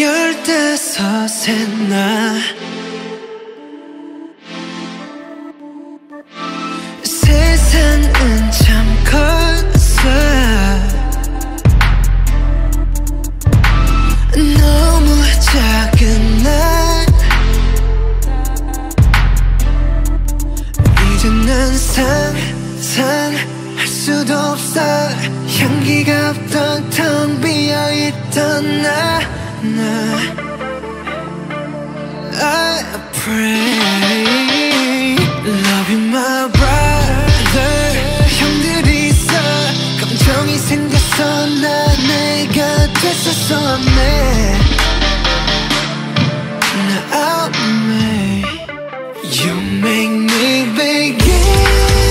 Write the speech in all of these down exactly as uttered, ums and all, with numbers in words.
열다섯에 나 세상은 참 컸어. 너무 작은 나 이제 난 상상할 수도 없어. 향기가 없던 텅 비어있던 나, 나 I pray Love you my brother. 형들이 있어 감정이 생겼어. 나 내가 됐었어. 내 나 out me. You make me begin.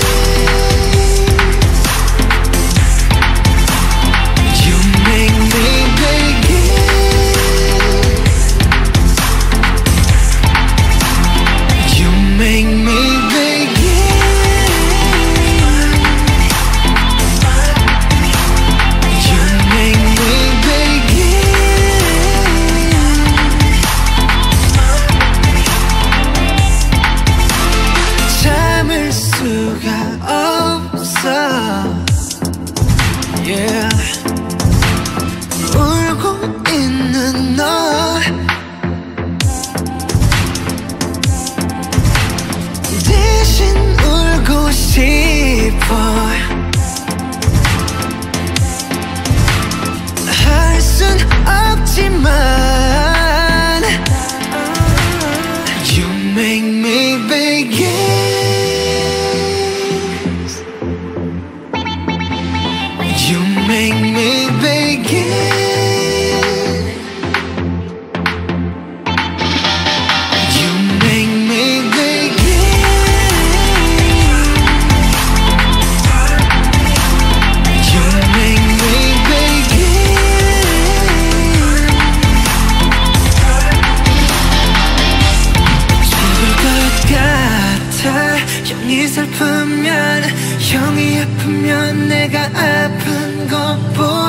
Yeah. 울고 있는 너 대신 울고 싶어. 할 순 없지만 You make me begin. You make me begin. You make me begin. You make me begin. 죽을 것 같아. 형이 슬프면 형이 아프면 내가 아픈 것보다